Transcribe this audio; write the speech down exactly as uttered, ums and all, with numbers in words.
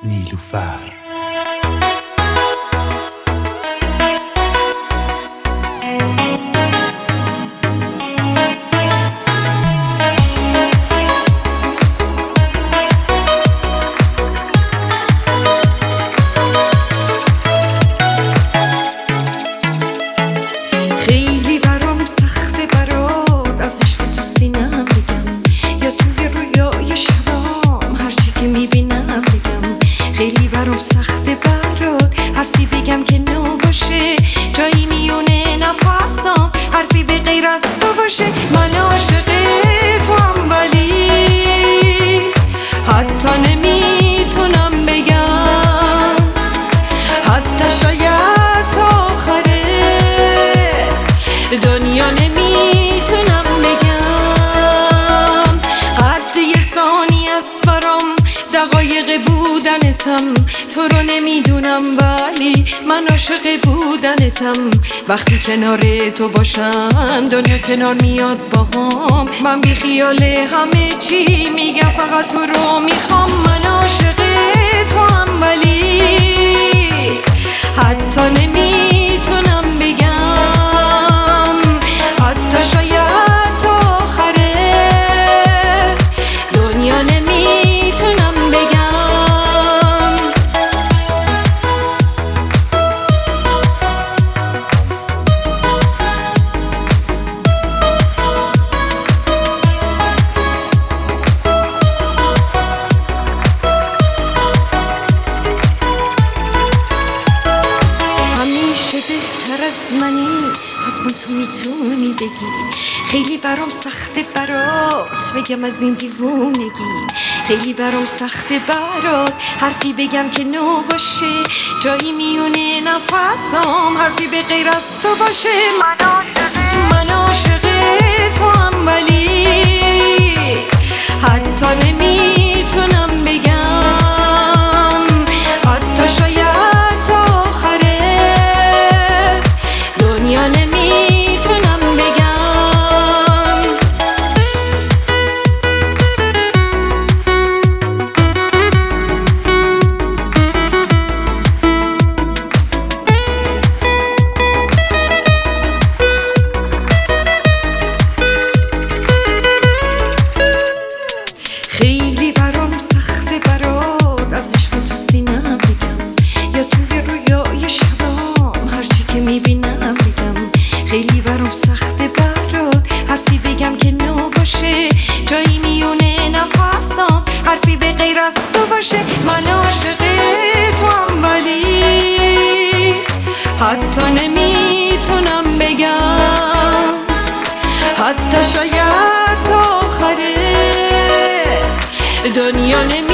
نیلوفر. خیلی برام سخته برات از عشق تو سینم بگم، یا توی رویای شبام هرچی که میبینم بگم. خیلی برام سخته برات حرفی بگم که نو باشه، جایی میونه نفسام حرفی به غیر از تو باشه. من عاشق تو هم ولی حتی نمیتونم بگم، حتی شاید تا آخره دنیا نمیتونم بگم. قد یه ثانی است برام دقایق بودنتم، تو رو نمیدونم ولی من عاشق بودنتم. وقتی کنار تو باشم دنیا کنار میاد باهام، من بی خیال همه چی میگم فقط تو رو میخوام. من عاشق تو هم ولی حتی نمیتونم بگم، حتی شاید تا آخره دنیا نمیتونم بگم. همیشه بهتر از منی، حتما تو میتونی بگی. خیلی برام سخته برات بگم از این دیوونگی، خیلی برام سخته برات حرفی بگم که نو باشه، جایی میونه نفسام حرفی به غیر از تو باشه. من عاشق من عاشق تو هم ولی حتی نمیتونم بگم، حتی شاید تا آخره دنیا نمیتونم بگم. خیلی برام سخته برات از عشق تو سینم بگم، یا توی رویای شبام هرچی که میبینم بگم. خیلی برام سخته برات حرفی بگم که نو باشه، جایی میونه نفسام حرفی به غیر از تو باشه. من عاشق تو هم ولی حتی نمیتونم بگم، حتی شاید تا آخره دنیا نمیتونم